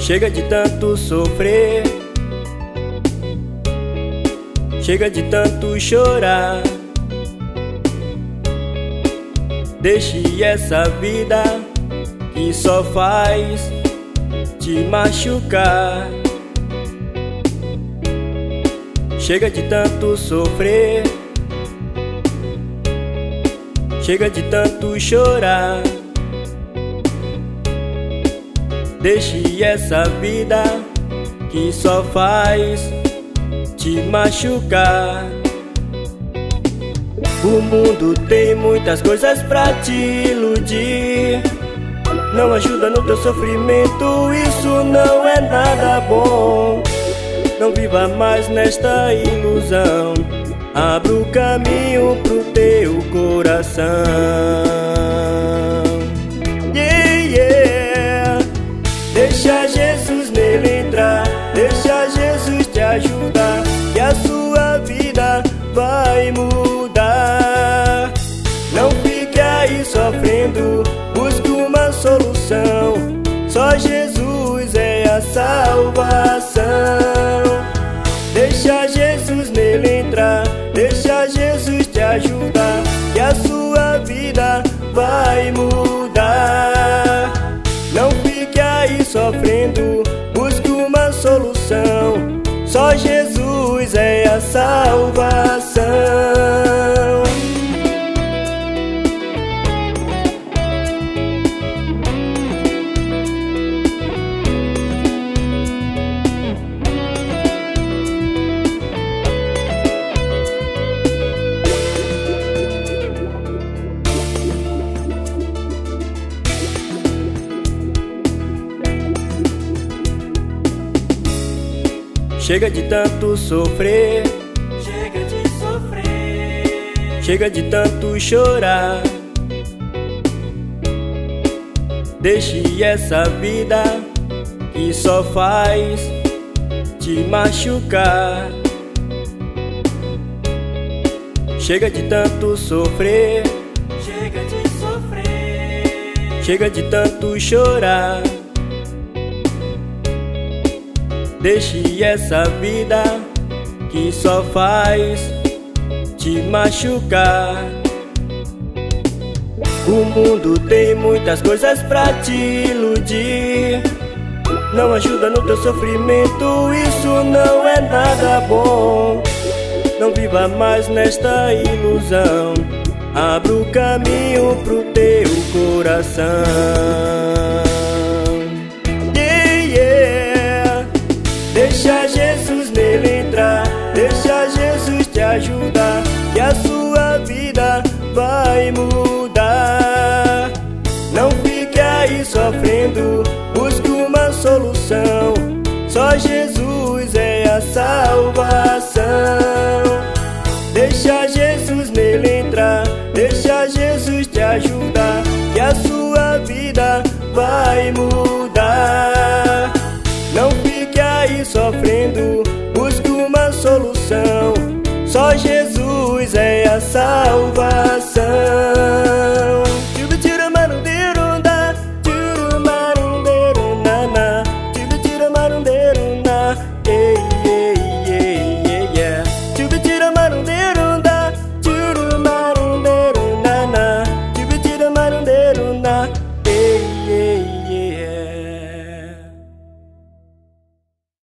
Chega de tanto sofrer, chega de tanto chorar. Deixe essa vida que só faz te machucar. Chega de tanto sofrer, chega de tanto chorar. Deixe essa vida que só faz te machucar. O mundo tem muitas coisas pra te iludir, não ajuda no teu sofrimento, isso não é nada bom. Não viva mais nesta ilusão, abra o caminho pro teu coração. Deixa Jesus nele entrar, deixa Jesus te ajudar, que a sua vida vai mudar. Não fique aí sofrendo, busque uma solução, só Jesus é a salvação. Deixa Jesus nele entrar, deixa Jesus te ajudar, que a sua vida vai mudar. Não fique aí sofrendo, busque uma solução, só Jesus é a salvação. Chega de tanto sofrer, chega de sofrer, chega de tanto chorar. Deixe essa vida que só faz te machucar. Chega de tanto sofrer, chega de sofrer, chega de tanto chorar. Deixe essa vida que só faz te machucar. O mundo tem muitas coisas pra te iludir, não ajuda no teu sofrimento, isso não é nada bom. Não viva mais nesta ilusão, abra o caminho pro teu coração. Deixa Jesus nele entrar, deixa Jesus te ajudar, que a sua vida vai mudar. Não fique aí sofrendo, busque uma solução, só Jesus é a salvação. Deixa Jesus nele entrar, deixa Jesus te ajudar, que a sua vida vai mudar. Não fique aí sofrendo, busque uma solução, só Jesus é a salvação.